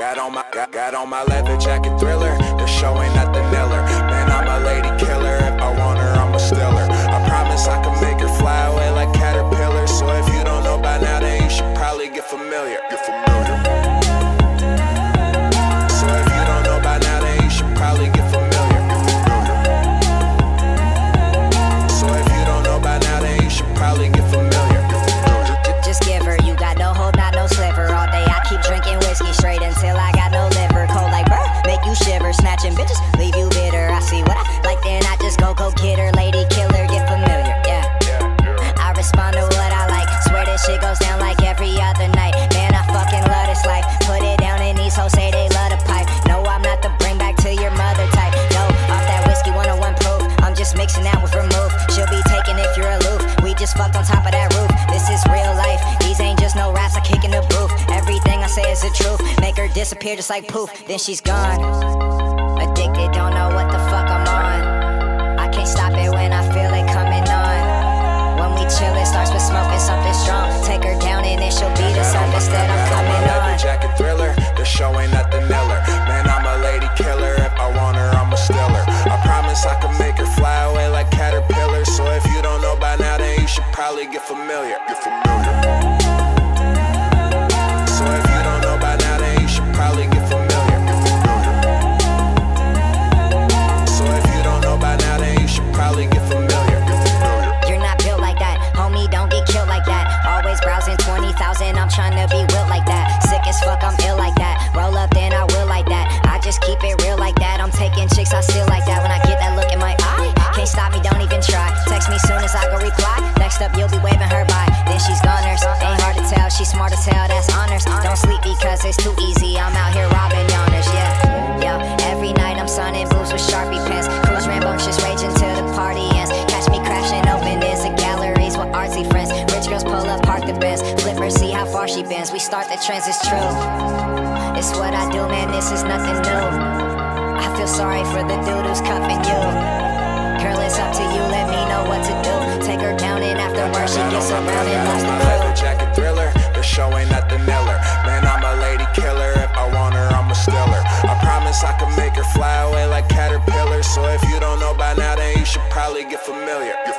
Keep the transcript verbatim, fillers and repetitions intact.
Got on my got, got on my leather jacket Thriller. The show ain't nothing iller. Man, I'm a lady killer. If I want her, I'ma steal her. I promise I can make her fly away like caterpillars. So if you don't know by now, then you should probably get familiar. Get familiar. So if you don't know by now, then you should probably get familiar. Get familiar. So if you don't know by now, then you should probably get familiar. Get familiar. Just give her, you got no hold, not no sliver. All day I keep drinking whiskey straight until I got no liver. Cold like burr, make you shiver. Snatching bitches, leave you bitter. I see what I like, then I just go, go get her. Lady killer, get familiar, yeah. I respond to what I like. Swear this shit goes down like every other night. Man, I fucking love this life. Put it down and these hoes say they love to pipe. No, I'm not the bring back to your mother type. No, off that whiskey one oh one proof. I'm just mixing that with vermouth. She'll be taken if you're aloof. We just fucked on top of that roof. This is real life. These ain't just no raps I kick in the booth. Everything I say is the truth. Make her disappear just like poof. Then she's gone. Addicted, don't know what the fuck I'm on. I can't stop it when I feel it coming on. When we chill, it starts with smoking something strong. Take her down and then she'll be the surface that I'm coming on. Leather jacket Thriller. The show ain't nothing iller. Man, I'm a lady killer. If I want her, I'ma steal her. I promise I can make her fly away like caterpillars. So if you don't know by now, then you should probably get familiar. Get familiar. So if you don't know by now, then you should probably get familiar. Get familiar. So if you don't know by now, then you should probably get familiar. Get familiar. You're not built like that, homie, don't get killed like that. Always browsing twenty thousand, I'm trying to be wilt like that. Sick as fuck, I'm ill like that. Roll up, then I will like that. I just keep it real like that. I'm taking chicks, I still like that. When I get that look in my eye, can't stop me, don't even try. Text me soon as I go reply. Next up, you'll be waving her by. Then she's goners, ain't hard to tell. She's smart as hell, that's honors. Don't sleep because it's too easy. I'm out here robbing yawners, yeah. Yo, every night I'm sunning boots with Sharpie pens. Cruise rambunctious, raging till the party ends. Catch me crashing open is the galleries with artsy friends. Rich girls pull up, park the Benz. Flip her, see how far she bends. We start the trends, it's true. It's what I do, man, this is nothing new. I feel sorry for the dude who's cuffing you. Girl, it's up to you, let me know what to do. Take her down and afterwards she gets around and lost the Leather crew. jacket Thriller. The show ain't nothing iller. Man, I'm a lady killer. If I want her, I'ma steal her. I promise I can make her fly away like caterpillars. So if you don't know by now, then you should probably get familiar.